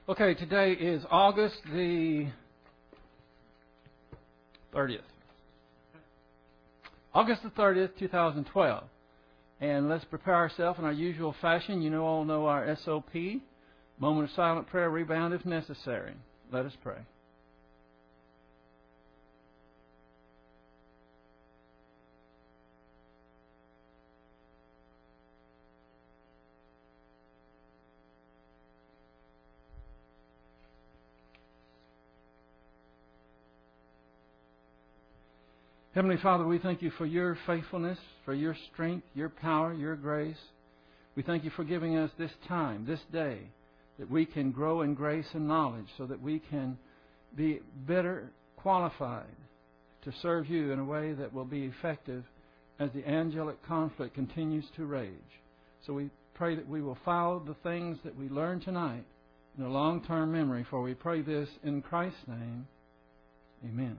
Okay, today is August the 30th. August the 30th, 2012. And let's prepare ourselves in our usual fashion. You all know our SOP. Moment of silent prayer, rebound if necessary. Let us pray. Heavenly Father, we thank you for your faithfulness, for your strength, your power, your grace. We thank you for giving us this time, this day, that we can grow in grace and knowledge so that we can be better qualified to serve you in a way that will be effective as the angelic conflict continues to rage. So we pray that we will follow the things that we learned tonight in a long-term memory, for we pray this in Christ's name. Amen.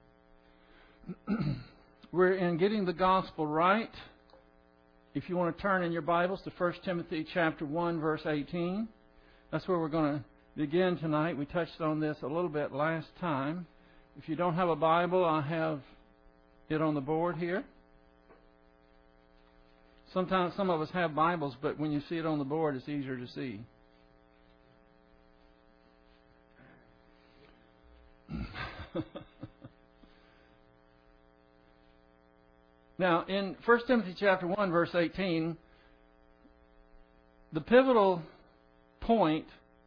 We're in Getting the Gospel Right. If you want to turn in your Bibles to 1 Timothy chapter 1, verse 18. That's where we're going to begin tonight. We touched on this a little bit last time. If you don't have a Bible, I have it on the board here. Sometimes some of us have Bibles, but when you see it on the board, it's easier to see. Now, in 1 Timothy chapter 1, verse 18, the pivotal point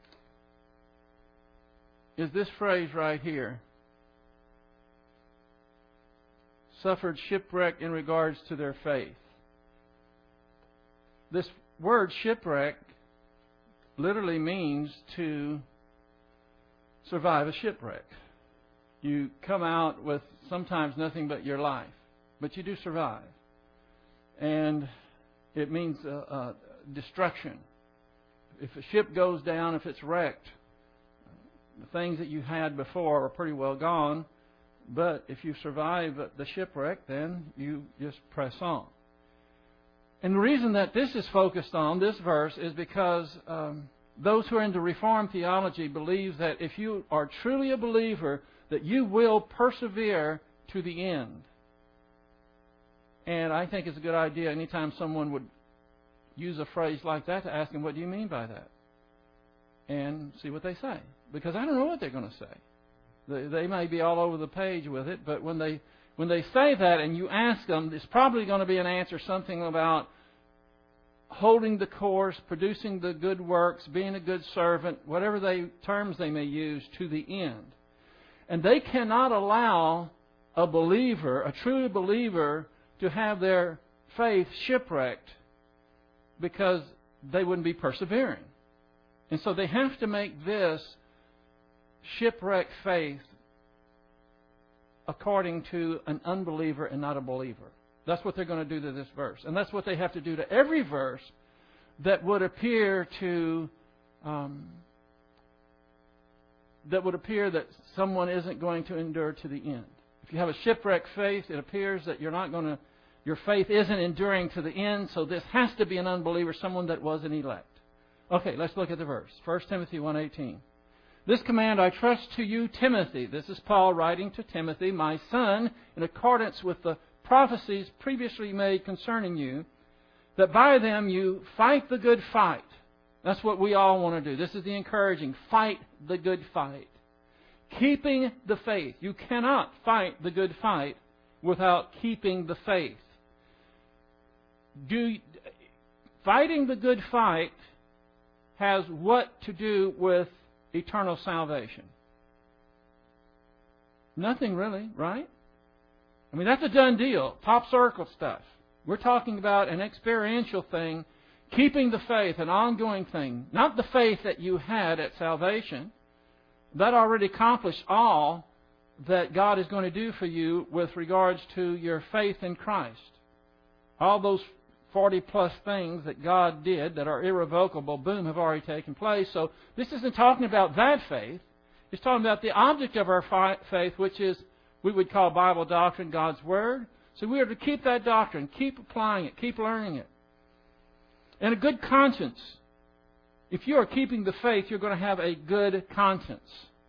is this phrase right here. Suffered shipwreck in regards to their faith. This word shipwreck literally means to survive a shipwreck. You come out with sometimes nothing but your life. But you do survive. And it means destruction. If a ship goes down, if it's wrecked, the things that you had before are pretty well gone. But if you survive the shipwreck, then you just press on. And the reason that this is focused on, this verse, is because those who are into Reformed theology believe that if you are truly a believer, that you will persevere to the end. And I think it's a good idea anytime someone would use a phrase like that to ask them, what do you mean by that? And see what they say. Because I don't know what they're going to say. They may be all over the page with it, but when they say that and you ask them, it's probably going to be an answer something about holding the course, producing the good works, being a good servant, whatever terms they may use, to the end. And they cannot allow a believer, a true believer, to have their faith shipwrecked because they wouldn't be persevering. And so they have to make this shipwrecked faith according to an unbeliever and not a believer. That's what they're going to do to this verse. And that's what they have to do to every verse that would appear that someone isn't going to endure to the end. If you have a shipwrecked faith, it appears that your faith isn't enduring to the end, so this has to be an unbeliever, someone that wasn't elect. Okay, let's look at the verse. 1 Timothy 1:18. This command I trust to you, Timothy. This is Paul writing to Timothy, my son, in accordance with the prophecies previously made concerning you, that by them you fight the good fight. That's what we all want to do. This is the encouraging. Fight the good fight. Keeping the faith. You cannot fight the good fight without keeping the faith. Fighting the good fight has what to do with eternal salvation? Nothing really, right? I mean, that's a done deal. Top circle stuff. We're talking about an experiential thing, keeping the faith, an ongoing thing. Not the faith that you had at salvation. That already accomplished all that God is going to do for you with regards to your faith in Christ. All those 40-plus things that God did that are irrevocable, boom, have already taken place. So this isn't talking about that faith. It's talking about the object of our faith, which is, we would call Bible doctrine, God's Word. So we are to keep that doctrine, keep applying it, keep learning it. And a good conscience if you are keeping the faith, you're going to have a good conscience.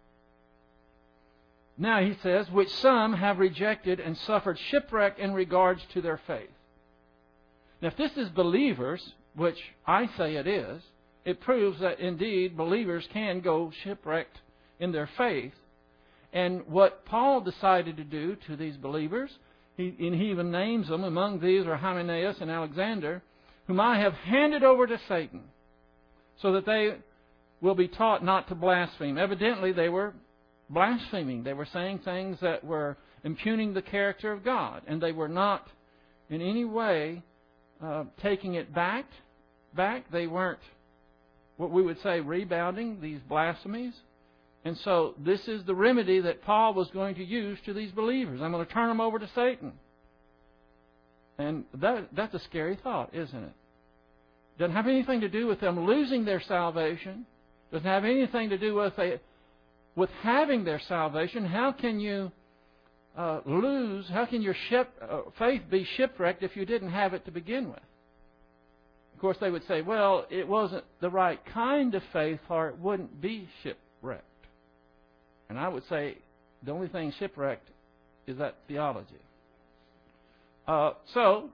Now he says, which some have rejected and suffered shipwreck in regards to their faith. Now if this is believers, which I say it is, it proves that indeed believers can go shipwrecked in their faith. And what Paul decided to do to these believers, he even names them. Among these are Hymenaeus and Alexander, whom I have handed over to Satan, so that they will be taught not to blaspheme. Evidently, they were blaspheming. They were saying things that were impugning the character of God, and they were not in any way taking it back. They weren't what we would say rebounding these blasphemies. And so this is the remedy that Paul was going to use to these believers. I'm going to turn them over to Satan. And that's a scary thought, isn't it? Doesn't have anything to do with them losing their salvation. Doesn't have anything to do with having their salvation. How can you lose? How can your faith be shipwrecked if you didn't have it to begin with? Of course, they would say, well, it wasn't the right kind of faith, or it wouldn't be shipwrecked. And I would say the only thing shipwrecked is that theology. So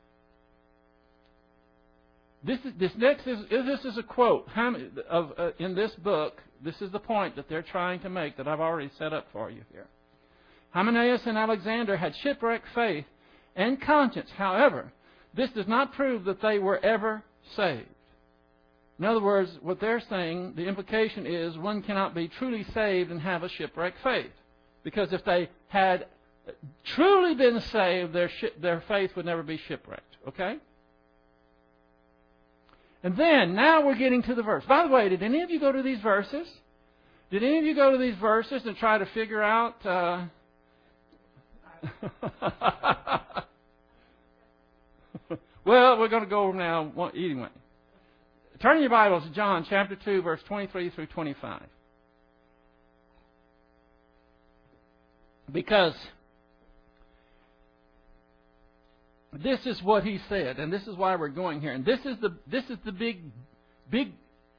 this is a quote in this book. This is the point that they're trying to make that I've already set up for you here. Hymenaeus and Alexander had shipwrecked faith and conscience. However, this does not prove that they were ever saved. In other words, what they're saying, the implication is one cannot be truly saved and have a shipwrecked faith. Because if they had truly been saved, their faith would never be shipwrecked. Okay? And then, now we're getting to the verse. By the way, did any of you go to these verses? Did any of you go to these verses and try to figure out... Well, we're going to go over now anyway. Turn your Bibles to John chapter 2, verse 23 through 25. Because this is what he said, and this is why we're going here. And this is the big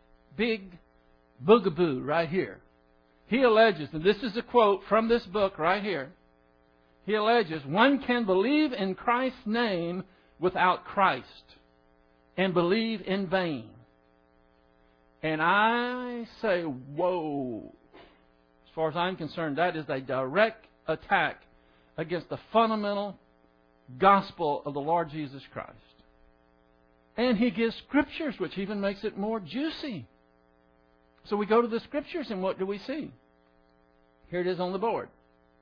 boogaboo right here. He alleges, and this is a quote from this book right here. He alleges, one can believe in Christ's name without Christ and believe in vain. And I say, whoa. As far as I'm concerned, that is a direct attack against the fundamental gospel of the Lord Jesus Christ. And he gives scriptures, which even makes it more juicy. So we go to the scriptures, and what do we see? Here it is on the board.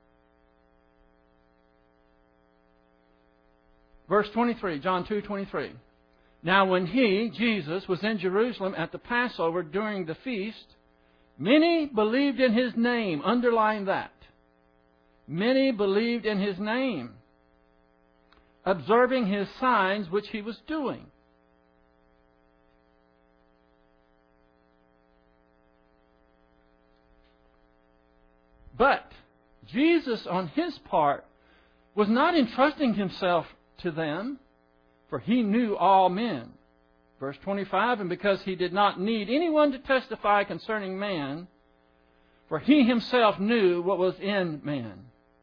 Verse 23, John 2:23. Now when he, Jesus, was in Jerusalem at the Passover during the feast, many believed in his name. Underline that. Many believed in his name, observing his signs which he was doing. But Jesus, on his part, was not entrusting himself to them, for he knew all men. Verse 25, and because he did not need anyone to testify concerning man, for he himself knew what was in man.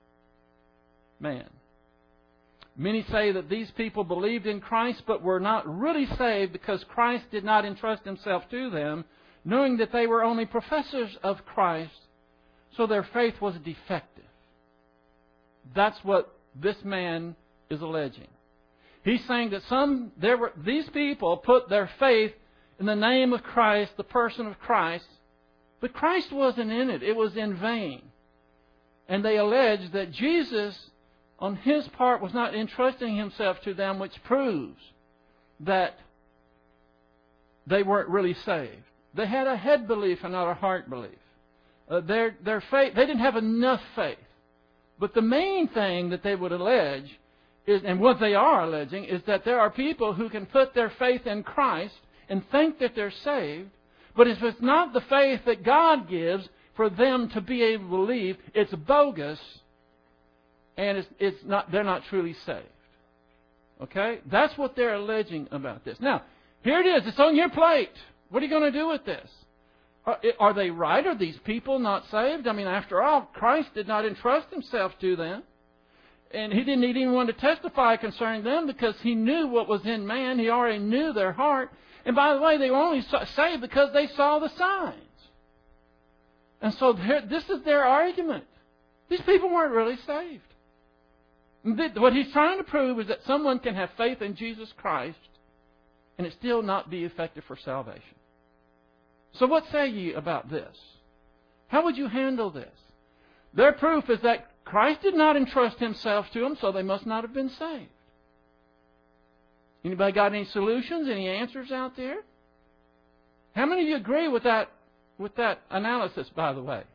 Many say that these people believed in Christ but were not really saved because Christ did not entrust himself to them, knowing that they were only professors of Christ, so their faith was defective. That's what this man is alleging. He's saying that these people put their faith in the name of Christ, the person of Christ, but Christ wasn't in it. It was in vain. And they allege that Jesus, on his part, was not entrusting himself to them, which proves that they weren't really saved. They had a head belief and not a heart belief. Their faith, they didn't have enough faith. But the main thing that they would allege is, and what they are alleging, is that there are people who can put their faith in Christ and think that they're saved, but if it's not the faith that God gives for them to be able to believe, it's bogus, and they're not truly saved. Okay? That's what they're alleging about this. Now, here it is. It's on your plate. What are you going to do with this? Are they right? Are these people not saved? I mean, after all, Christ did not entrust himself to them. And he didn't need anyone to testify concerning them because he knew what was in man. He already knew their heart. And by the way, they were only saved because they saw the signs. And so this is their argument. These people weren't really saved. What he's trying to prove is that someone can have faith in Jesus Christ and it still not be effective for salvation. So what say ye about this? How would you handle this? Their proof is that Christ did not entrust himself to them, so they must not have been saved. Anybody got any solutions, any answers out there? How many of you agree with that analysis, by the way?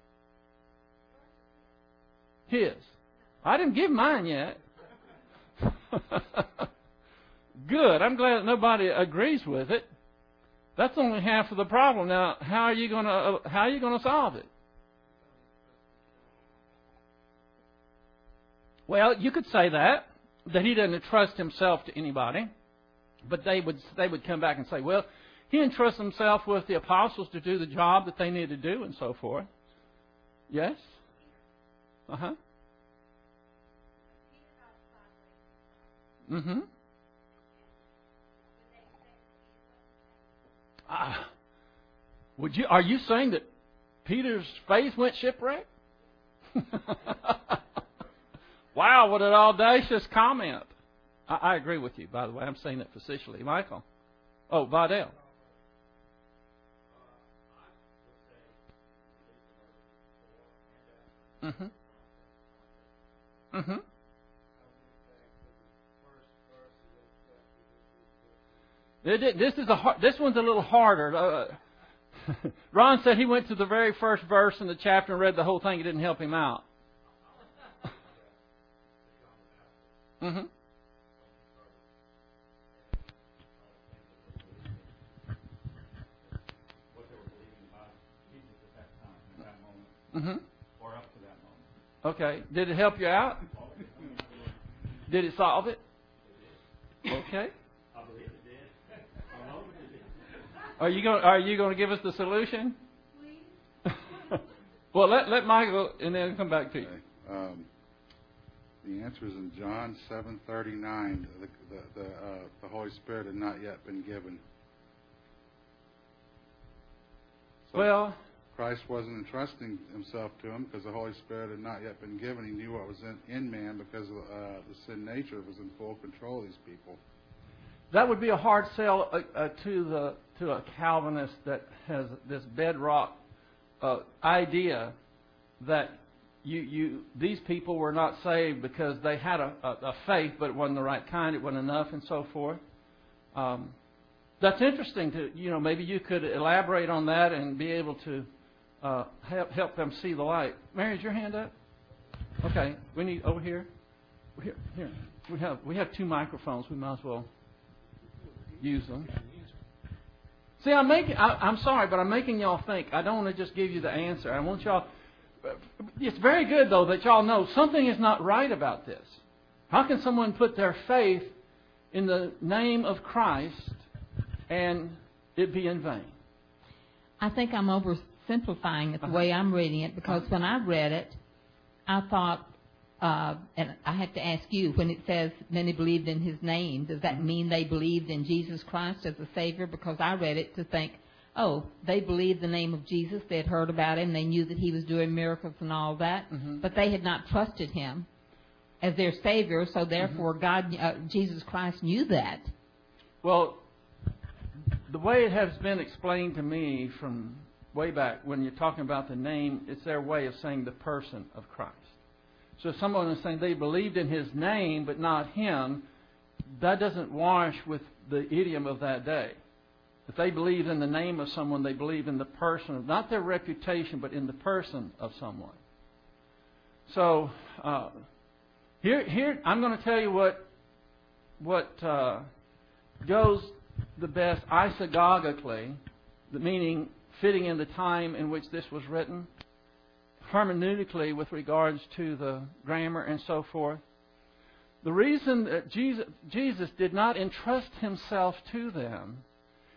His. I didn't give mine yet. Good. I'm glad that nobody agrees with it. That's only half of the problem. Now, how are you going to solve it? Well, you could say that he didn't entrust himself to anybody, but they would come back and say, well, he entrusted himself with the apostles to do the job that they needed to do and so forth. Yes? Uh-huh. Mm-hmm. Are you saying that Peter's faith went shipwreck? Wow, what an audacious comment. I agree with you, by the way. I'm saying that facetiously. Michael? Oh, Vidal. Mm-hmm. Mm-hmm. This one's a little harder. Ron said he went to the very first verse in the chapter and read the whole thing. It didn't help him out. Mm-hmm. Mm-hmm. Or up to that moment. Okay. Did it help you out? Did it solve it? Okay. I believe it did. Are you going to give us the solution? Please. Well, let Michael and then come back to you. Okay. The answer is in John 7:39. The Holy Spirit had not yet been given. So well, Christ wasn't entrusting himself to him because the Holy Spirit had not yet been given. He knew what was in man because the sin nature was in full control of these people. That would be a hard sell to a Calvinist that has this bedrock idea that these people were not saved because they had a faith, but it wasn't the right kind, it wasn't enough, and so forth. That's interesting to maybe you could elaborate on that and be able to help them see the light. Mary, is your hand up? Okay, we need over here. Here. We have two microphones. We might as well use them. See, I'm sorry, but I'm making y'all think. I don't want to just give you the answer. I want y'all. It's very good, though, that y'all know something is not right about this. How can someone put their faith in the name of Christ and it be in vain? I think I'm oversimplifying it the way I'm reading it, because when I read it, I thought, and I have to ask you, when it says many believed in his name, does that mean they believed in Jesus Christ as a Savior? Because I read it to think, they believed the name of Jesus. They had heard about him. They knew that he was doing miracles and all that. Mm-hmm. But they had not trusted him as their Savior. So therefore, Jesus Christ knew that. Well, the way it has been explained to me from way back, when you're talking about the name, it's their way of saying the person of Christ. So if someone is saying they believed in his name but not him, that doesn't wash with the idiom of that day. If they believe in the name of someone, they believe in the person, not their reputation, but in the person of someone. So here I'm going to tell you what goes the best isagogically, meaning fitting in the time in which this was written, hermeneutically with regards to the grammar and so forth. The reason that Jesus did not entrust himself to them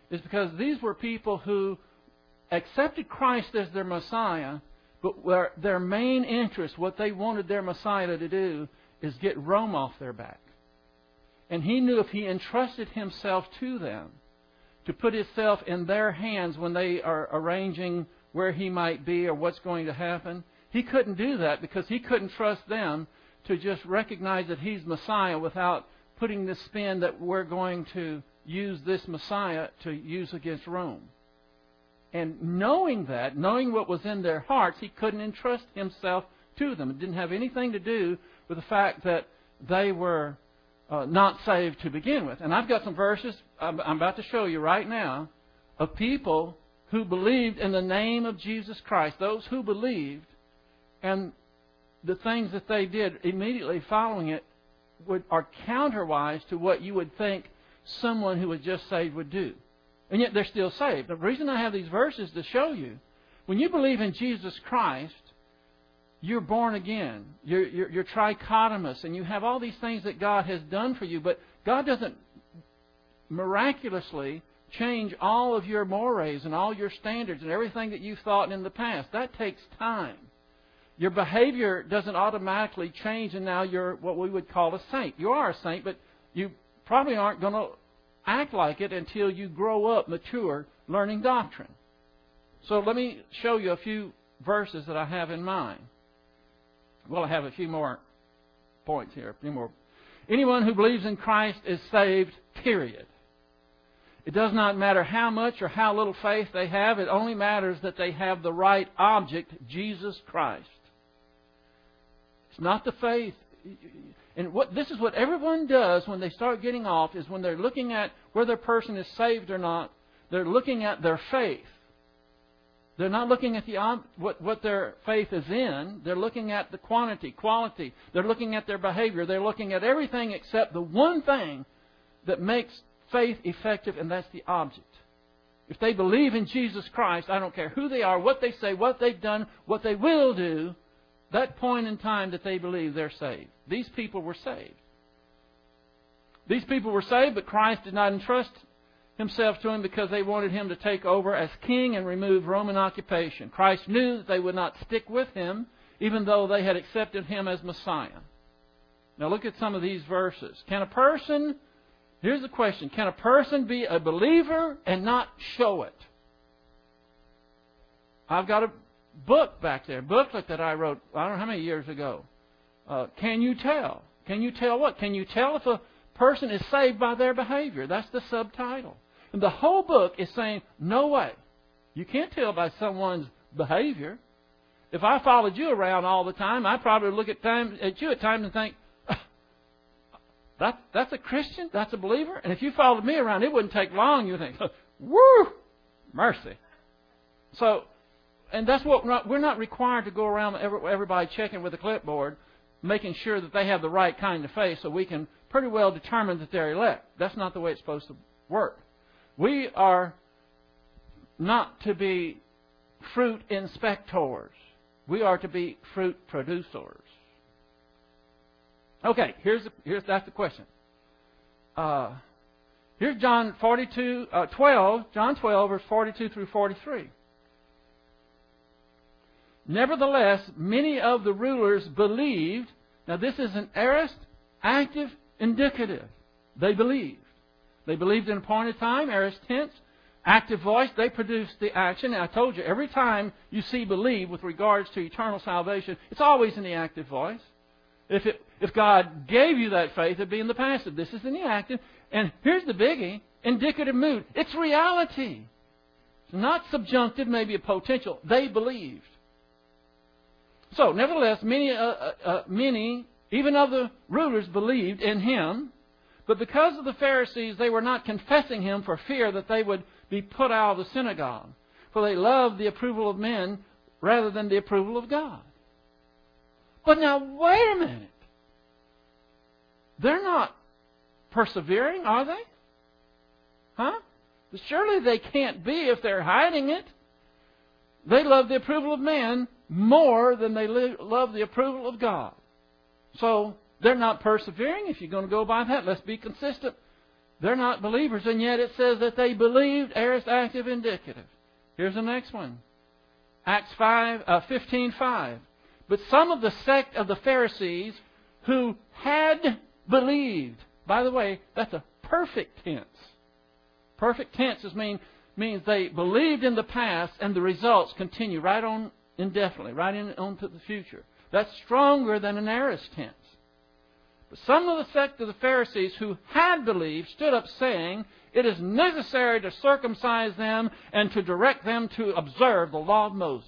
is because these were people who accepted Christ as their Messiah, but their main interest, what they wanted their Messiah to do, is get Rome off their back. And he knew if he entrusted himself to them, to put himself in their hands when they are arranging where he might be or what's going to happen, he couldn't do that because he couldn't trust them to just recognize that he's Messiah without putting this spin that we're going to use this Messiah to use against Rome. And knowing that, knowing what was in their hearts, he couldn't entrust himself to them. It didn't have anything to do with the fact that they were not saved to begin with. And I've got some verses I'm about to show you right now of people who believed in the name of Jesus Christ, those who believed, and the things that they did immediately following it are counterwise to what you would think someone who was just saved would do. And yet they're still saved. The reason I have these verses to show you, when you believe in Jesus Christ, you're born again. You're trichotomous, and you have all these things that God has done for you. But God doesn't miraculously change all of your mores and all your standards and everything that you've thought in the past. That takes time. Your behavior doesn't automatically change, and now you're what we would call a saint. You are a saint, but you probably aren't going to act like it until you grow up, mature, learning doctrine. So let me show you a few verses that I have in mind. Well, I have a few more points here. A few more. Anyone who believes in Christ is saved, period. It does not matter how much or how little faith they have. It only matters that they have the right object, Jesus Christ. It's not the faith. And this is what everyone does when they start getting off, is when they're looking at whether a person is saved or not, they're looking at their faith. They're not looking at what their faith is in. They're looking at the quality. They're looking at their behavior. They're looking at everything except the one thing that makes faith effective, and that's the object. If they believe in Jesus Christ, I don't care who they are, what they say, what they've done, what they will do, that point in time that they believe, they're saved. These people were saved. These people were saved, but Christ did not entrust Himself to them because they wanted Him to take over as king and remove Roman occupation. Christ knew that they would not stick with Him, even though they had accepted Him as Messiah. Now look at some of these verses. Here's the question. Can a person be a believer and not show it? I've got a book back there, a booklet that I wrote, I don't know how many years ago. Can you tell? Can you tell what? Can you tell if a person is saved by their behavior? That's the subtitle. And the whole book is saying, no way. You can't tell by someone's behavior. If I followed you around all the time, I'd probably look at you at times and think, that's a Christian? That's a believer? And if you followed me around, it wouldn't take long. You'd think, woo, mercy. So, and that's what we're not required to go around everybody checking with a clipboard, making sure that they have the right kind of faith so we can pretty well determine that they're elect. That's not the way it's supposed to work. We are not to be fruit inspectors. We are to be fruit producers. Okay, that's the question. Here's John 12, verse 42 through 43. Nevertheless, many of the rulers believed. Now this is an aorist, active, indicative. They believed. They believed in appointed time, aorist tense, active voice. They produced the action. Now I told you, every time you see believe with regards to eternal salvation, it's always in the active voice. If God gave you that faith, it'd be in the passive. This is in the active. And here's the biggie, indicative mood. It's reality. It's not subjunctive, maybe a potential. They believed. So, nevertheless, many, even of the rulers, believed in Him. But because of the Pharisees, they were not confessing Him for fear that they would be put out of the synagogue. For they loved the approval of men rather than the approval of God. But now, wait a minute. They're not persevering, are they? Huh? Surely they can't be if they're hiding it. They love the approval of man more than they love the approval of God. So, they're not persevering. If you're going to go by that, let's be consistent. They're not believers, and yet it says that they believed, aorist, active, indicative. Here's the next one. Acts 15:5. But some of the sect of the Pharisees who had believed. By the way, that's a perfect tense. Perfect tense means they believed in the past and the results continue right on indefinitely, right on to the future. That's stronger than an aorist tense. But some of the sect of the Pharisees who had believed stood up saying, it is necessary to circumcise them and to direct them to observe the law of Moses.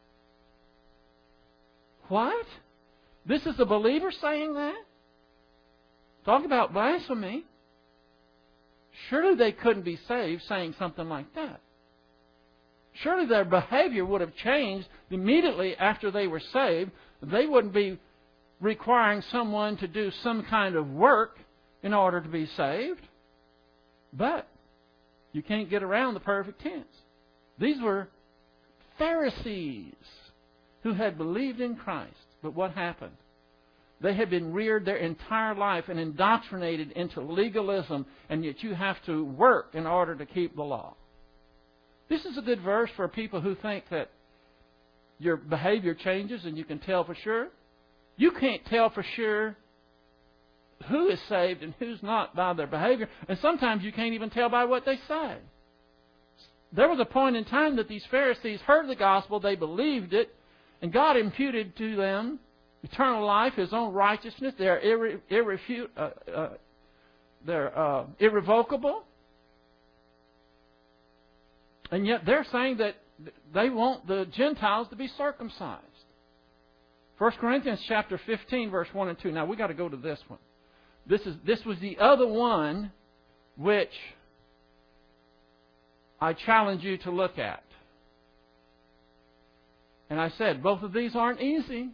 What? This is a believer saying that? Talk about blasphemy. Surely they couldn't be saved saying something like that. Surely their behavior would have changed immediately after they were saved. They wouldn't be requiring someone to do some kind of work in order to be saved. But you can't get around the perfect tense. These were Pharisees who had believed in Christ. But what happened? They had been reared their entire life and indoctrinated into legalism, and yet you have to work in order to keep the law. This is a good verse for people who think that your behavior changes and you can tell for sure. You can't tell for sure who is saved and who's not by their behavior, and sometimes you can't even tell by what they say. There was a point in time that these Pharisees heard the gospel, they believed it, and God imputed to them eternal life, His own righteousness. They're irrevocable. And yet they're saying that they want the Gentiles to be circumcised. 1 Corinthians chapter 15, verse 1 and 2. Now we've got to go to this one. This was the other one which I challenge you to look at. And I said, both of these aren't easy.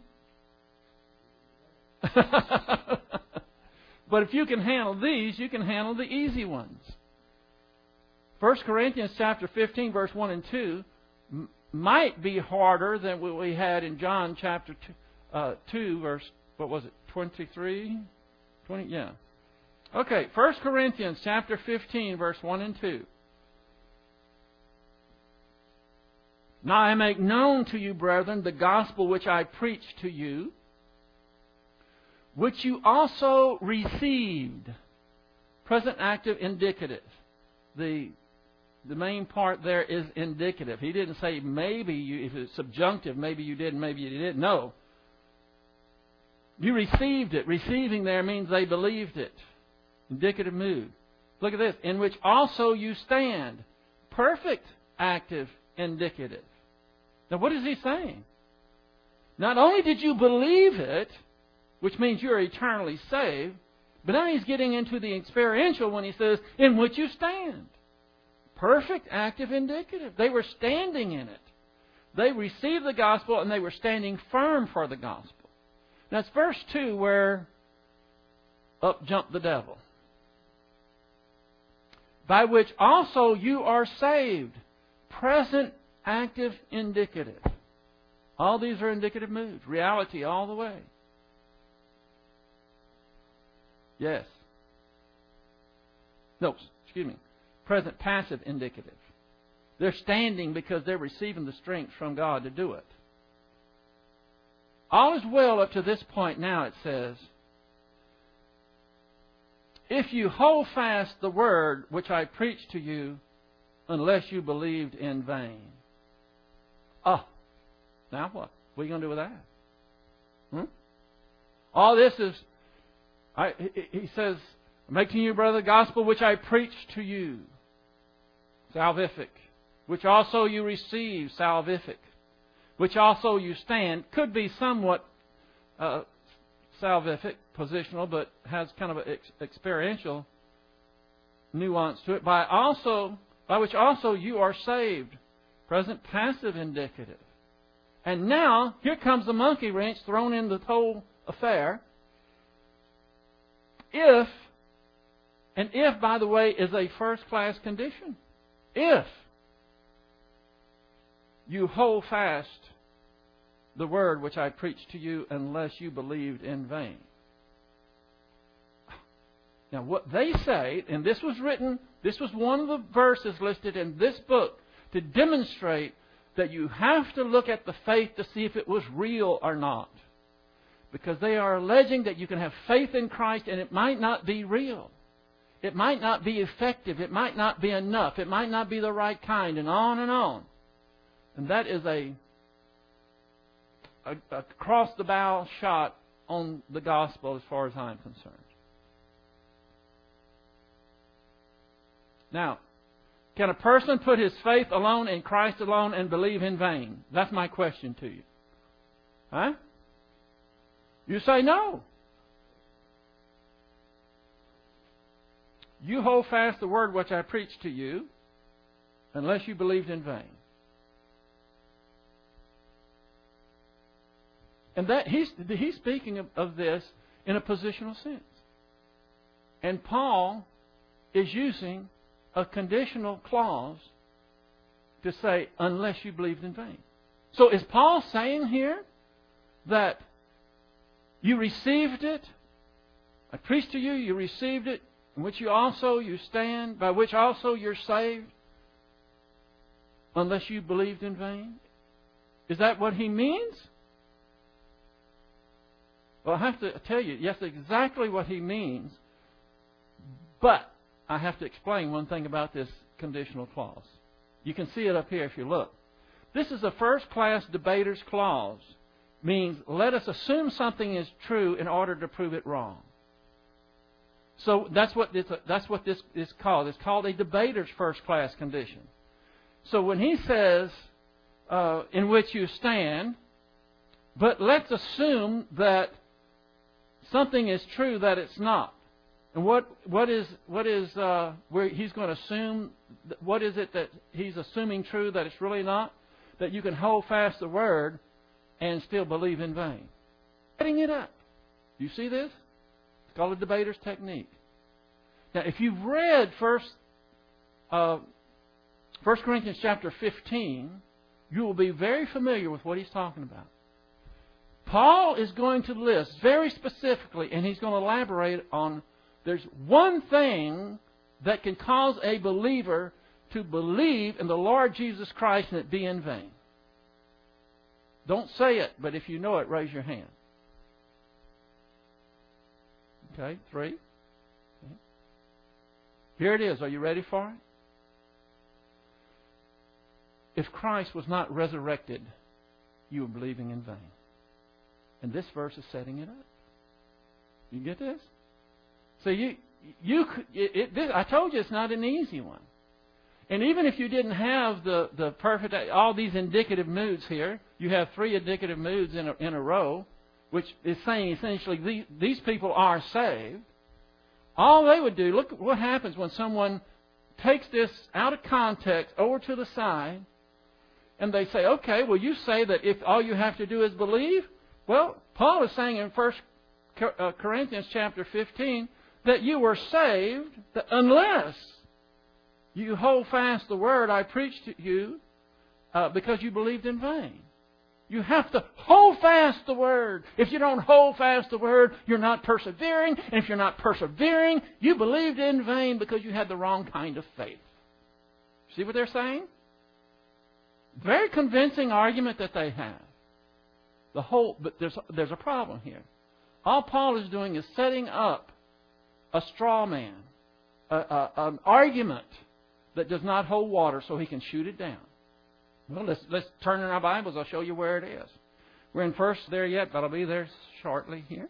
But if you can handle these, you can handle the easy ones. 1 Corinthians chapter 15, verse 1 and 2 might be harder than what we had in John chapter 2, verse, 23? 20? Yeah. Okay, 1 Corinthians chapter 15, verse 1 and 2. Now I make known to you, brethren, the gospel which I preached to you, which you also received. Present active indicative. The main part there is indicative. He didn't say maybe you, if it's subjunctive, maybe you did, maybe you didn't. No. You received it. Receiving there means they believed it. Indicative mood. Look at this. In which also you stand. Perfect active indicative. Now what is he saying? Not only did you believe it, which means you're eternally saved, but now he's getting into the experiential when he says, in which you stand. Perfect active indicative. They were standing in it. They received the gospel and they were standing firm for the gospel. Now it's verse 2 where up jumped the devil. By which also you are saved. Present active indicative. All these are indicative moods. Reality all the way. Yes. No, excuse me. Present passive indicative. They're standing because they're receiving the strength from God to do it. All is well up to this point now, it says, if you hold fast the word which I preached to you, unless you believed in vain. Now what? What are you going to do with that? All this is, he says, I make to you, brother, the gospel which I preached to you. Salvific. Which also you receive, salvific. Which also you stand. Could be somewhat salvific, positional, but has kind of an experiential nuance to it. By which also you are saved. Present passive indicative. And now, here comes the monkey wrench thrown in the whole affair. If, by the way, is a first-class condition. If you hold fast the word which I preached to you unless you believed in vain. Now, what they say, and this was one of the verses listed in this book to demonstrate that you have to look at the faith to see if it was real or not. Because they are alleging that you can have faith in Christ and it might not be real. It might not be effective. It might not be enough. It might not be the right kind, and on and on. And that is a across-the-bow shot on the gospel as far as I'm concerned. Now, can a person put his faith alone in Christ alone and believe in vain? That's my question to you. Huh? You say no. You hold fast the word which I preached to you, unless you believed in vain. And that he's speaking of this in a positional sense. And Paul is using a conditional clause to say, unless you believed in vain. So is Paul saying here that you received it? I preached to you, you received it, in which you stand, by which also you're saved, unless you believed in vain? Is that what he means? Well, I have to tell you, yes, exactly what he means, but I have to explain one thing about this conditional clause. You can see it up here if you look. This is a first-class debater's clause. Means let us assume something is true in order to prove it wrong. So that's what this is called. It's called a debater's first-class condition. So when he says, in which you stand, but let's assume that something is true that it's not. And what is where he's going to assume? What is it that he's assuming true that it's really not? That you can hold fast the word and still believe in vain. Setting it up. You see this? It's called a debater's technique. Now, if you've read 1 Corinthians chapter 15, you will be very familiar with what he's talking about. Paul is going to list very specifically, and he's going to elaborate on, there's one thing that can cause a believer to believe in the Lord Jesus Christ and it be in vain. Don't say it, but if you know it, raise your hand. Okay, 3. Okay. Here it is. Are you ready for it? If Christ was not resurrected, you were believing in vain. And this verse is setting it up. You get this? So I told you it's not an easy one. And even if you didn't have the perfect, all these indicative moods here, you have 3 indicative moods in a row, which is saying essentially these people are saved. All they would do, look at what happens when someone takes this out of context over to the side, and they say, okay, well, you say that if all you have to do is believe. Well, Paul is saying in 1 Corinthians chapter 15 that you were saved unless you hold fast the word I preached to you because you believed in vain. You have to hold fast the word. If you don't hold fast the word, you're not persevering. And if you're not persevering, you believed in vain because you had the wrong kind of faith. See what they're saying? Very convincing argument that they have. But there's a problem here. All Paul is doing is setting up a straw man, an argument that does not hold water, so he can shoot it down. Well, let's turn in our Bibles. I'll show you where it is. We're in first there yet, but I'll be there shortly here.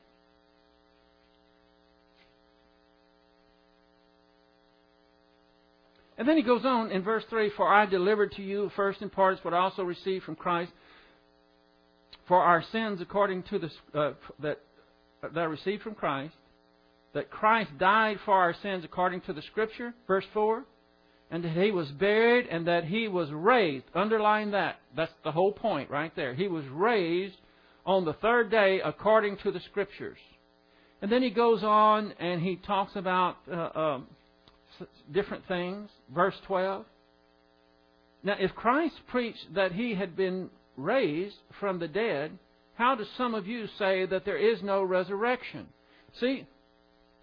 And then he goes on in verse 3, for I delivered to you first in parts what I also received from Christ, for our sins according to that I received from Christ, that Christ died for our sins according to the Scripture, verse 4, and that He was buried and that He was raised. Underline that. That's the whole point right there. He was raised on the 3rd day according to the Scriptures. And then he goes on and he talks about different things. Verse 12. Now, if Christ preached that He had been raised from the dead, how do some of you say that there is no resurrection? See,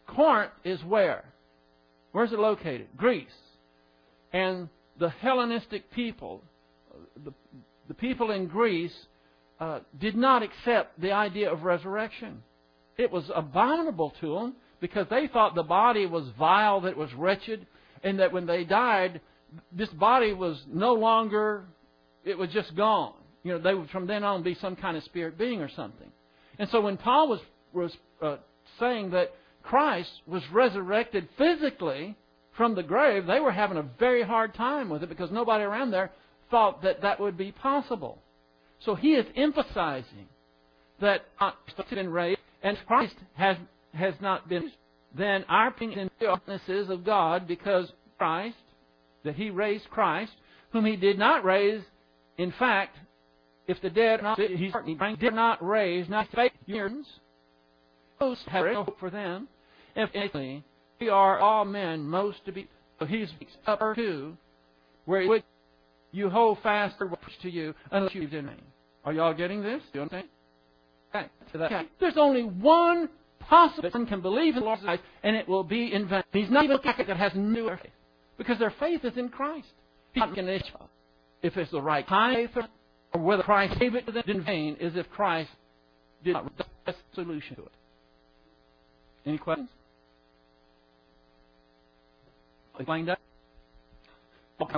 Corinth is where? Where's it located? Greece. And the Hellenistic people, the people in Greece, did not accept the idea of resurrection. It was abominable to them because they thought the body was vile, that it was wretched, and that when they died, this body was no longer, it was just gone. You know, they would from then on be some kind of spirit being or something. And so when Paul was saying that Christ was resurrected physically from the grave, they were having a very hard time with it because nobody around there thought that that would be possible. So he is emphasizing that Christ has been raised, and if Christ has not been raised, then our opinion is of God because Christ, that he raised Christ, whom he did not raise. In fact, if the dead he did not raise, not faith yearns, most have no hope for them. If anything, we are all men most to be. So he's up to where you hold fast the words to you unless you believe in me. Are y'all getting this? Do you understand? Okay. There's only one possible person can believe in the Lord Christ, and it will be in vain. He's not even a Catholic that has no faith, because their faith is in Christ. He's not making an issue if it's the right kind of faith or whether Christ gave it to them in vain, is if Christ did not. That's the solution to it. Any questions? Explain that? Okay.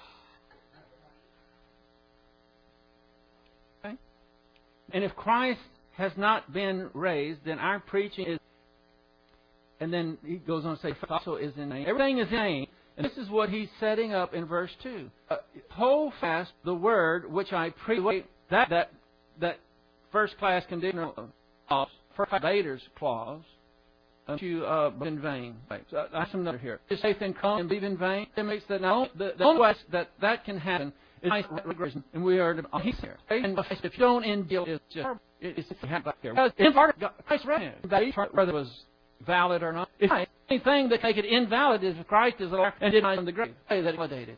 Okay. And if Christ has not been raised, then our preaching is, and then he goes on to say, also is in vain. Everything is in vain. And this is what he's setting up in verse 2. Hold fast the word which I preach. That first class conditional clause, first Vader's clause, you in vain. So I have some note here. Is faith in Christ and believe in vain? It makes that now the only way that can happen is regression, and we are he's here. And if you don't endure, it's just it's happen back there. Because in part Christ ran whether it was valid or not. If anything that make it invalid is if Christ is alive and did not from the grave. Say that validated.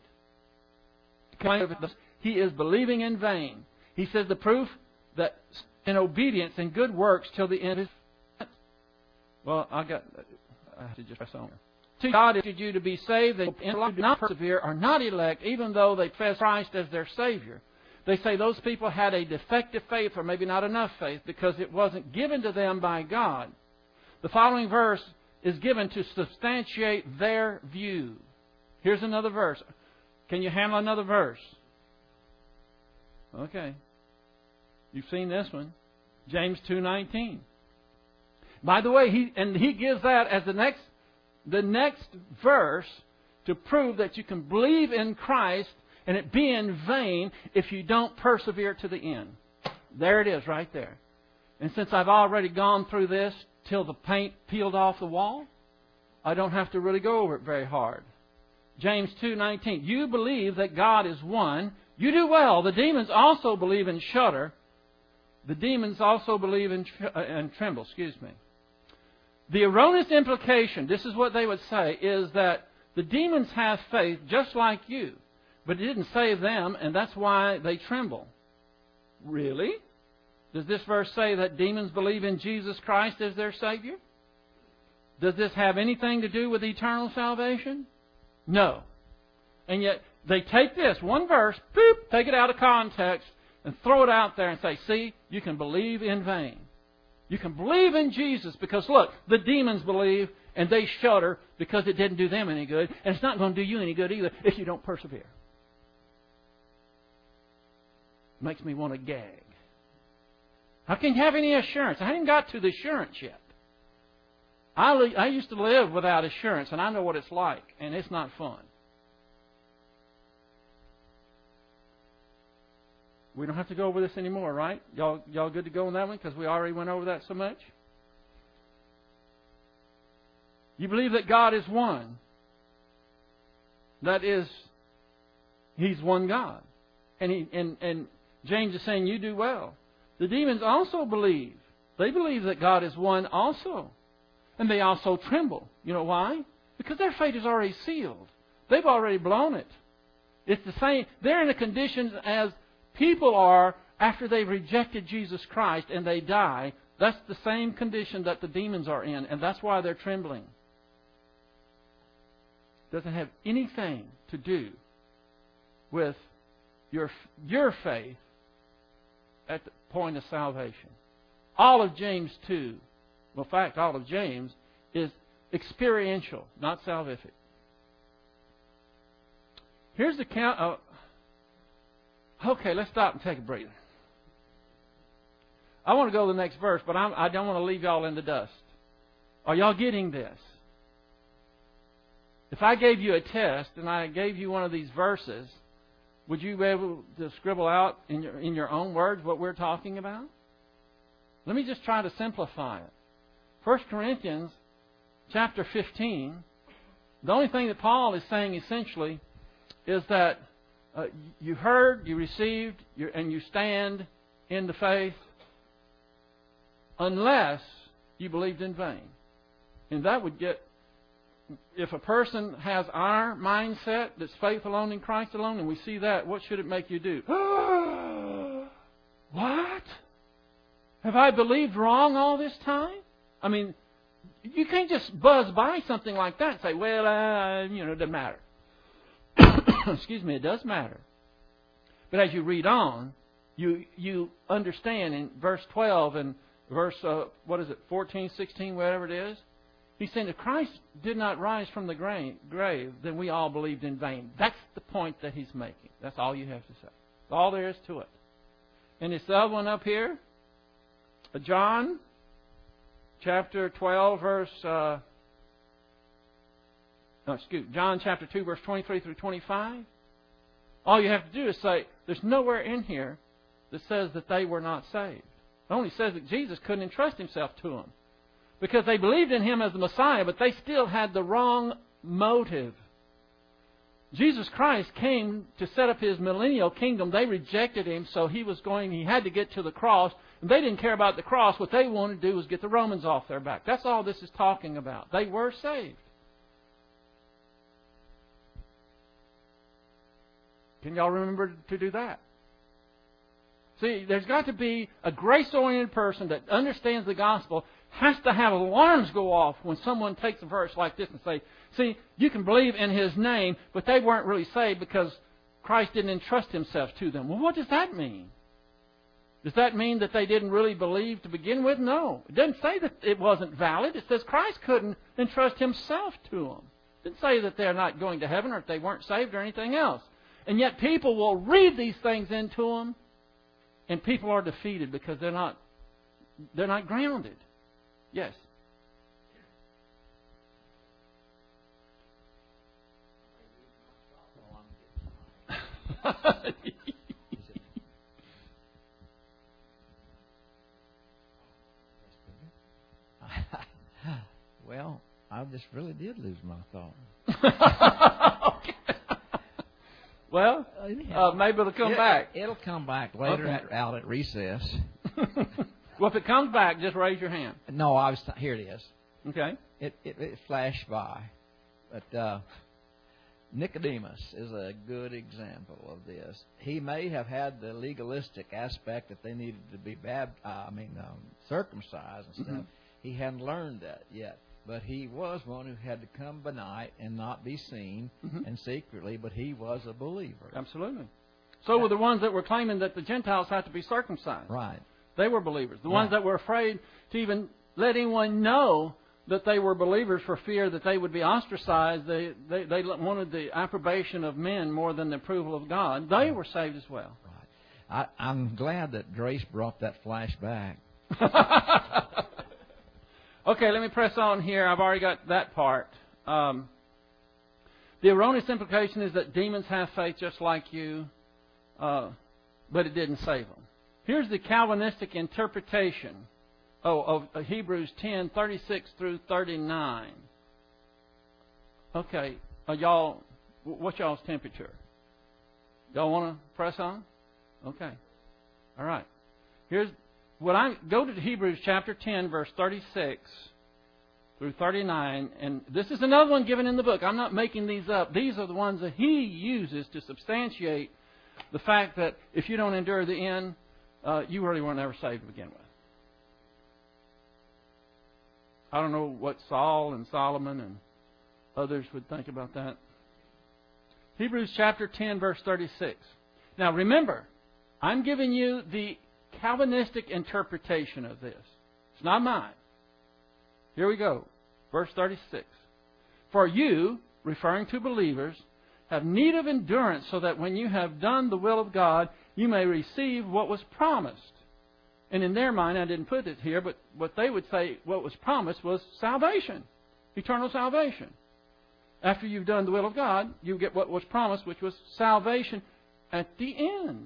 He is believing in vain. He says the proof that in obedience and good works till the end is. Well, I have to just press on. To God is you to be saved, they do not persevere, are not elect, even though they profess Christ as their Savior. They say those people had a defective faith, or maybe not enough faith, because it wasn't given to them by God. The following verse is given to substantiate their view. Here's another verse. Can you handle another verse? Okay. You've seen this one. James 2:19. By the way, he gives that as the next verse to prove that you can believe in Christ and it be in vain if you don't persevere to the end. There it is right there. And since I've already gone through this till the paint peeled off the wall, I don't have to really go over it very hard. James 2:19. You believe that God is one. You do well. The demons also believe and shudder. The demons also believe and tremble. Excuse me. The erroneous implication, this is what they would say, is that the demons have faith just like you, but it didn't save them, and that's why they tremble. Really? Does this verse say that demons believe in Jesus Christ as their Savior? Does this have anything to do with eternal salvation? No. And yet they take this one verse, take it out of context, and throw it out there and say, see, you can believe in vain. You can believe in Jesus because, look, the demons believe and they shudder because it didn't do them any good. And it's not going to do you any good either if you don't persevere. Makes me want to gag. How can you have any assurance? I haven't got to the assurance yet. I used to live without assurance, and I know what it's like, and it's not fun. We don't have to go over this anymore, right? Y'all good to go on that one because we already went over that so much? You believe that God is one. That is, He's one God. And James is saying you do well. The demons also believe. They believe that God is one also. And they also tremble. You know why? Because their fate is already sealed. They've already blown it. It's the same. They're in the conditions as people are after they've rejected Jesus Christ and they die. That's the same condition that the demons are in, and that's why they're trembling. It doesn't have anything to do with your faith at the point of salvation. All of James 2, well, in fact, all of James is experiential, not salvific. Here's the count. Okay, let's stop and take a breather. I want to go to the next verse, but I don't want to leave y'all in the dust. Are y'all getting this? If I gave you a test and I gave you one of these verses, would you be able to scribble out in your own words what we're talking about? Let me just try to simplify it. 1 Corinthians chapter 15, the only thing that Paul is saying essentially is that you heard, you received, and you stand in the faith unless you believed in vain. And that would get, if a person has our mindset that's faith alone in Christ alone, and we see that, what should it make you do? What? Have I believed wrong all this time? I mean, you can't just buzz by something like that and say, well, it doesn't matter. Excuse me, it does matter. But as you read on, you understand in verse 12 and verse, 14, 16, whatever it is, he's saying if Christ did not rise from the grave, then we all believed in vain. That's the point that he's making. That's all you have to say. That's all there is to it. And this other one up here, John chapter 12, John chapter 2, verse 23 through 25. All you have to do is say, there's nowhere in here that says that they were not saved. It only says that Jesus couldn't entrust himself to them. Because they believed in him as the Messiah, but they still had the wrong motive. Jesus Christ came to set up his millennial kingdom. They rejected him, so he had to get to the cross. And they didn't care about the cross. What they wanted to do was get the Romans off their back. That's all this is talking about. They were saved. Can y'all remember to do that? See, there's got to be a grace-oriented person that understands the gospel, has to have alarms go off when someone takes a verse like this and say, see, you can believe in his name, but they weren't really saved because Christ didn't entrust himself to them. Well, what does that mean? Does that mean that they didn't really believe to begin with? No. It doesn't say that it wasn't valid. It says Christ couldn't entrust himself to them. It didn't say that they're not going to heaven or that they weren't saved or anything else. And yet people will read these things into them, and people are defeated because they're not grounded. Yes. Well, I just really did lose my thought. Okay. Well, maybe it'll come back. It'll come back later out at recess. Well, if it comes back, just raise your hand. No, here it is. Okay. It flashed by. But Nicodemus is a good example of this. He may have had the legalistic aspect that they needed to be circumcised and stuff. Mm-hmm. He hadn't learned that yet. But he was one who had to come by night and not be seen and secretly, but he was a believer. Absolutely. So were the ones that were claiming that the Gentiles had to be circumcised. Right. They were believers. The ones that were afraid to even let anyone know that they were believers for fear that they would be ostracized. They wanted the approbation of men more than the approval of God. They were saved as well. Right. I'm glad that Grace brought that flash back. Okay, let me press on here. I've already got that part. The erroneous implication is that demons have faith just like you, but it didn't save them. Here's the Calvinistic interpretation of Hebrews 10, 36 through 39. Okay, y'all, what's y'all's temperature? Y'all want to press on? Okay. All right. Go to Hebrews chapter 10, verse 36 through 39, and this is another one given in the book. I'm not making these up. These are the ones that he uses to substantiate the fact that if you don't endure the end, you really weren't ever saved to begin with. I don't know what Saul and Solomon and others would think about that. Hebrews chapter 10, verse 36. Now remember, I'm giving you the Calvinistic interpretation of this. It's not mine. Here we go. Verse 36. For you, referring to believers, have need of endurance so that when you have done the will of God, you may receive what was promised. And in their mind, I didn't put it here, but what they would say, what was promised was salvation, eternal salvation. After you've done the will of God, you get what was promised, which was salvation at the end.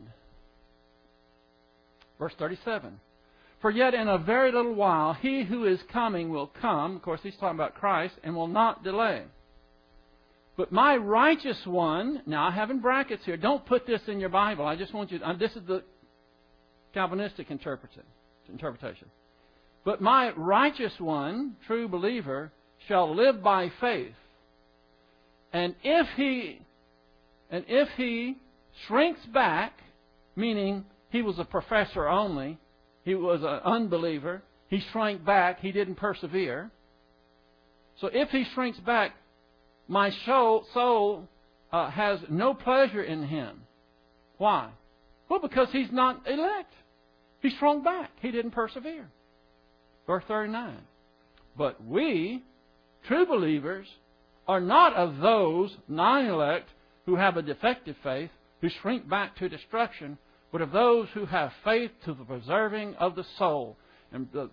Verse 37. For yet in a very little while, he who is coming will come. Of course, he's talking about Christ, and will not delay. But my righteous one, now I have in brackets here, don't put this in your Bible. I just want you to, this is the Calvinistic interpretation. But my righteous one, true believer, shall live by faith. And if he shrinks back, meaning he was a professor only, he was an unbeliever, he shrank back, he didn't persevere. So if he shrinks back, my soul has no pleasure in him. Why? Well, because he's not elect. He shrunk back. He didn't persevere. Verse 39. But we, true believers, are not of those non-elect who have a defective faith, who shrink back to destruction, but of those who have faith to the preserving of the soul. And the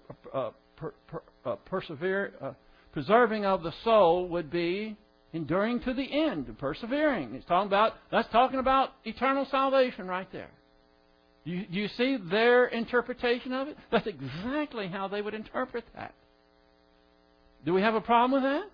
preserving of the soul would be enduring to the end, persevering. That's talking about eternal salvation right there. You see their interpretation of it? That's exactly how they would interpret that. Do we have a problem with that?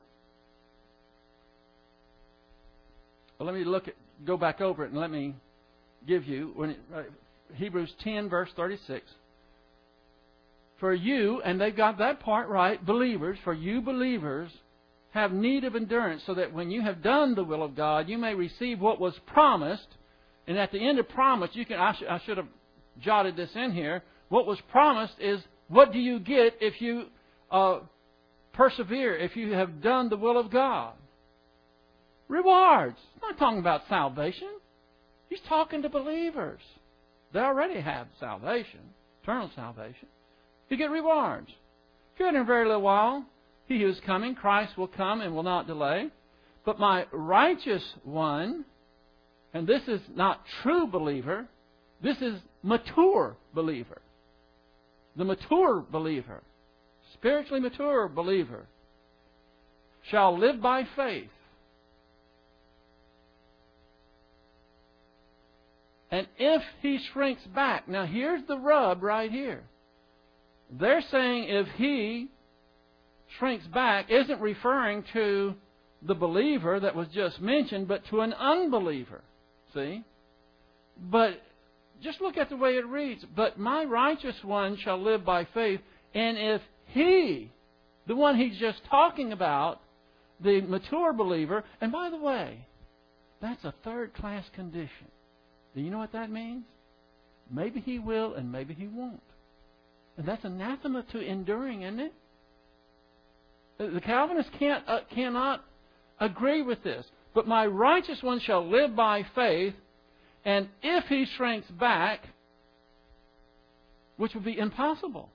Well, let me go back over it and let me give you Hebrews 10, verse 36. For you, and they've got that part right, believers, for you believers have need of endurance, so that when you have done the will of God, you may receive what was promised. And at the end of promise, I should have jotted this in here. What was promised is, what do you get if you persevere, if you have done the will of God? Rewards. He's not talking about salvation. He's talking to believers. They already have salvation, eternal salvation. You get rewards. Yet in a very little while, he who is coming, Christ, will come and will not delay. But my righteous one, and this is not true believer, this is mature believer. The mature believer, spiritually mature believer, shall live by faith. And if he shrinks back, now here's the rub right here. They're saying if he shrinks back isn't referring to the believer that was just mentioned, but to an unbeliever. See? But just look at the way it reads. But my righteous one shall live by faith, and if he, the one he's just talking about, the mature believer, and by the way, that's a third-class condition. Do you know what that means? Maybe he will and maybe he won't. And that's anathema to enduring, isn't it? The Calvinists cannot agree with this. But my righteous one shall live by faith, and if he shrinks back, which would be impossible.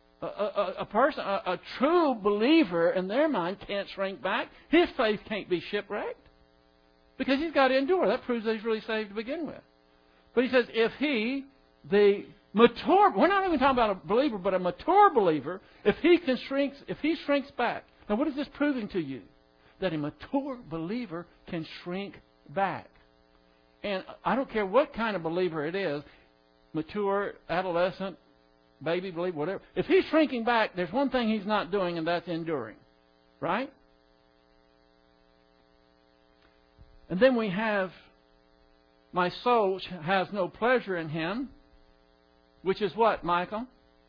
A true believer in their mind can't shrink back. His faith can't be shipwrecked. Because he's got to endure. That proves that he's really saved to begin with. But he says, if he, the mature, we're not even talking about a believer, but a mature believer, if he shrinks back. Now what is this proving to you? That a mature believer can shrink back. And I don't care what kind of believer it is, mature, adolescent, baby believer, whatever. If he's shrinking back, there's one thing he's not doing, and that's enduring. Right? And then we have, my soul has no pleasure in him, which is what, Michael?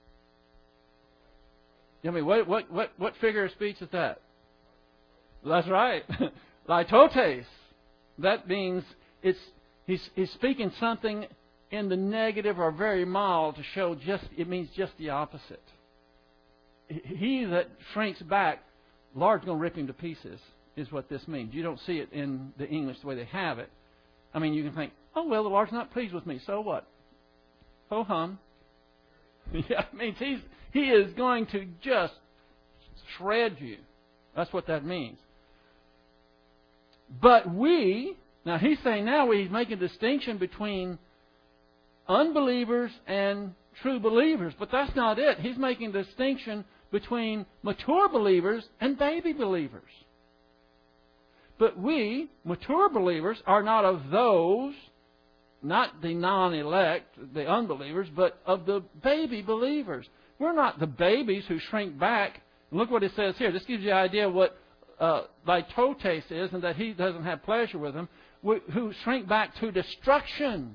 I mean, what figure of speech is that? That's right. Litotes. That means he's speaking something in the negative or very mild to show it means just the opposite. he that shrinks back, Lord's going to rip him to pieces, is what this means. You don't see it in the English the way they have it. I mean, you can think, oh, well, the Lord's not pleased with me, so what? Ho-hum. Yeah, it means He is going to just shred you. That's what that means. But now he's saying he's making a distinction between unbelievers and true believers. But that's not it. He's making a distinction between mature believers and baby believers. But we, mature believers, are not of those, not the non-elect, the unbelievers, but of the baby believers. We're not the babies who shrink back. Look what it says here. This gives you an idea of what litotes is, and that He doesn't have pleasure with them, who shrink back to destruction.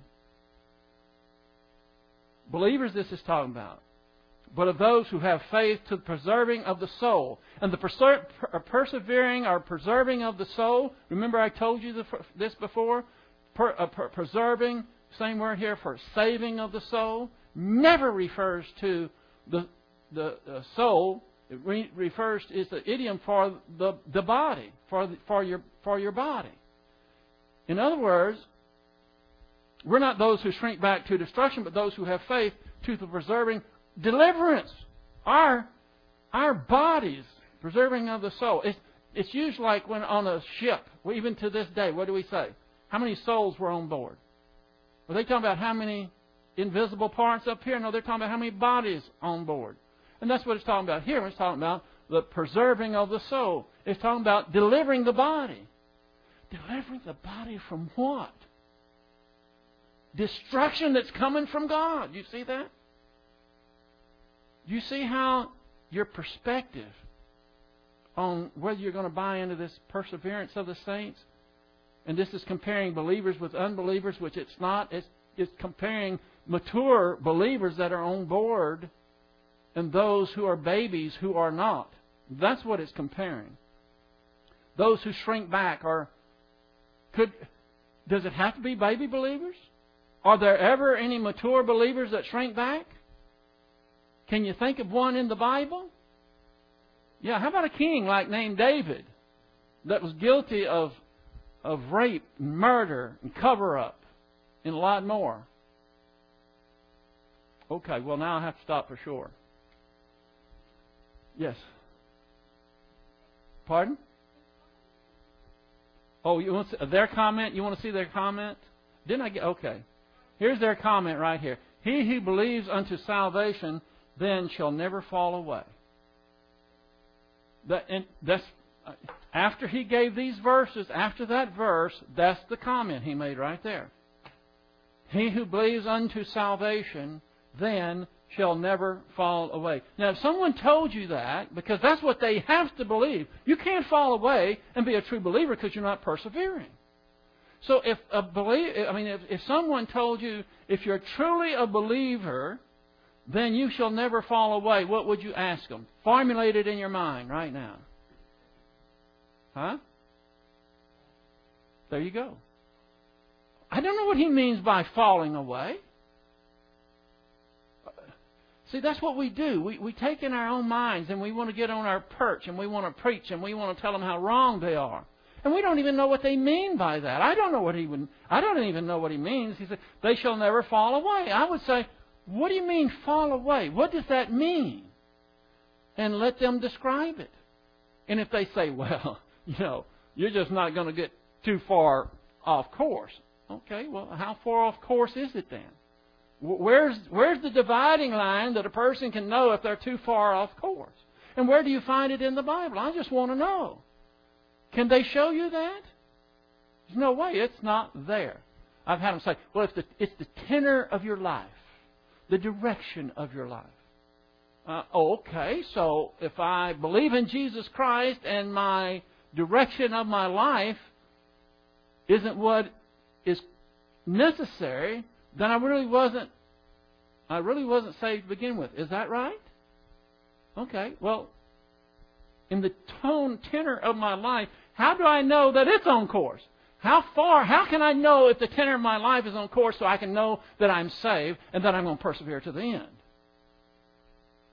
Believers, this is talking about. But of those who have faith to the preserving of the soul. And the persevering or preserving of the soul, remember I told you this before? Preserving, same word here for saving of the soul, never refers to the soul. It refers to, is the idiom for the body, for your body. In other words, we're not those who shrink back to destruction, but those who have faith to the preserving deliverance. Our bodies, preserving of the soul. It's used like when on a ship. Even to this day, what do we say? How many souls were on board? Were they talking about how many invisible parts up here? No, they're talking about how many bodies on board. And that's what it's talking about here. It's talking about the preserving of the soul. It's talking about delivering the body. Delivering the body from what? Destruction that's coming from God. You see that? Do you see how your perspective on whether you're going to buy into this perseverance of the saints? And this is comparing believers with unbelievers, which it's not. It's comparing mature believers that are on board and those who are babies who are not. That's what it's comparing. Those who shrink back does it have to be baby believers? Are there ever any mature believers that shrink back? Can you think of one in the Bible? Yeah, how about a king named David that was guilty of rape, and murder, and cover-up, and a lot more? Okay, well now I have to stop for sure. Yes. Pardon? Oh, you want to see their comment? You want to see their comment? Didn't I get? Okay. Here's their comment right here. He who believes unto salvation then shall never fall away. That's after he gave these verses, after that verse, that's the comment he made right there. He who believes unto salvation then shall never fall away. Now, if someone told you that, because that's what they have to believe, you can't fall away and be a true believer because you're not persevering. So if someone told you, if you're truly a believer, then you shall never fall away, what would you ask them? Formulate it in your mind right now. Huh? There you go. I don't know what he means by falling away. See, that's what we do. We take in our own minds and we want to get on our perch and we want to preach and we want to tell them how wrong they are. And we don't even know what they mean by that. I don't even know what he means. He said, they shall never fall away. I would say, what do you mean fall away? What does that mean? And let them describe it. And if they say, well, you're just not going to get too far off course. Okay, well, how far off course is it then? Where's the dividing line that a person can know if they're too far off course? And where do you find it in the Bible? I just want to know. Can they show you that? There's no way. It's not there. I've had them say, well, it's the tenor of your life, the direction of your life. Okay, so if I believe in Jesus Christ and my direction of my life isn't what is necessary, then I really wasn't saved to begin with. Is that right? Okay, well, in the tenor of my life, how do I know that it's on course? How can I know if the tenor of my life is on course so I can know that I'm saved and that I'm going to persevere to the end?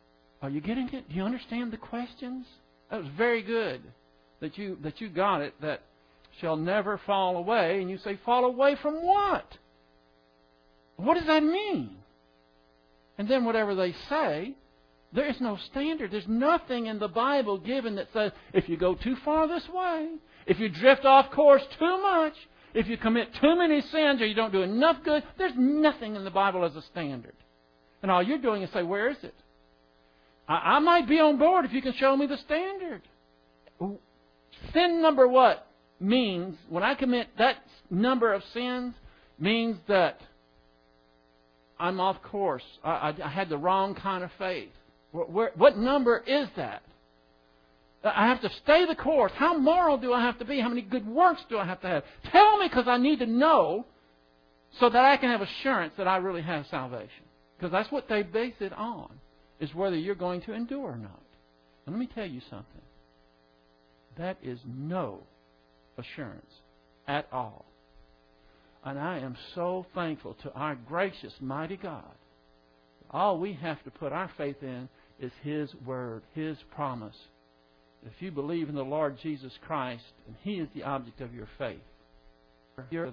Are you getting it? Do you understand the questions? That was very good that you got it, that shall never fall away. And you say, fall away from what? What does that mean? And then whatever they say, there is no standard. There's nothing in the Bible given that says, if you go too far this way, if you drift off course too much, if you commit too many sins or you don't do enough good, there's nothing in the Bible as a standard. And all you're doing is say, where is it? I might be on board if you can show me the standard. Sin number what means, when I commit that number of sins, means that I'm off course. I had the wrong kind of faith. What number is that? I have to stay the course. How moral do I have to be? How many good works do I have to have? Tell me, because I need to know so that I can have assurance that I really have salvation. Because that's what they base it on, is whether you're going to endure or not. And let me tell you something. That is no assurance at all. And I am so thankful to our gracious, mighty God. All we have to put our faith in is His Word, His promise. If you believe in the Lord Jesus Christ, and He is the object of your faith, you're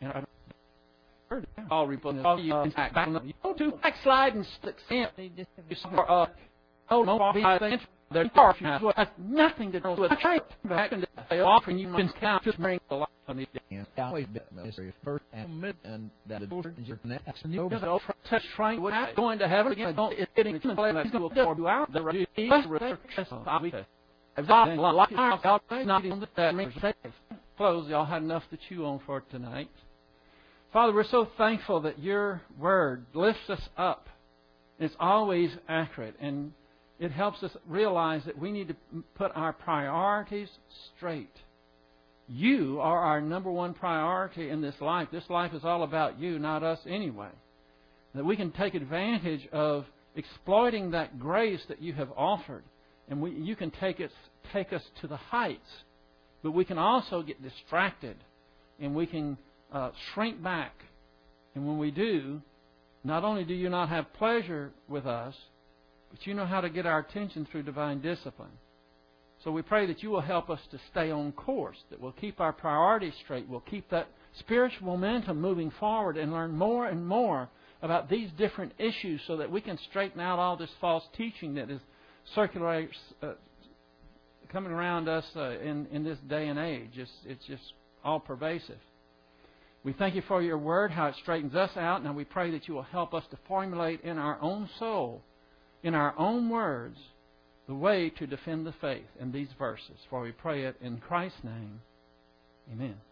all to backslide and that's nothing to do with back and offering you count just bring the life on the always been mystery first and that your next touch trying going to heaven again. Don't it's getting you out close. Y'all had enough to chew on for tonight. Father, we're so thankful that your word lifts us up. It's always accurate, and it helps us realize that we need to put our priorities straight. You are our number one priority in this life. This life is all about you, not us anyway. That we can take advantage of exploiting that grace that you have offered, and you can take us to the heights. But we can also get distracted, and we can shrink back. And when we do, not only do you not have pleasure with us, but you know how to get our attention through divine discipline. So we pray that you will help us to stay on course, that we'll keep our priorities straight, we'll keep that spiritual momentum moving forward and learn more and more about these different issues so that we can straighten out all this false teaching that is circulating, coming around us in this day and age. It's just all pervasive. We thank you for your word, how it straightens us out. Now we pray that you will help us to formulate in our own soul, in our own words, the way to defend the faith in these verses. For we pray it in Christ's name. Amen.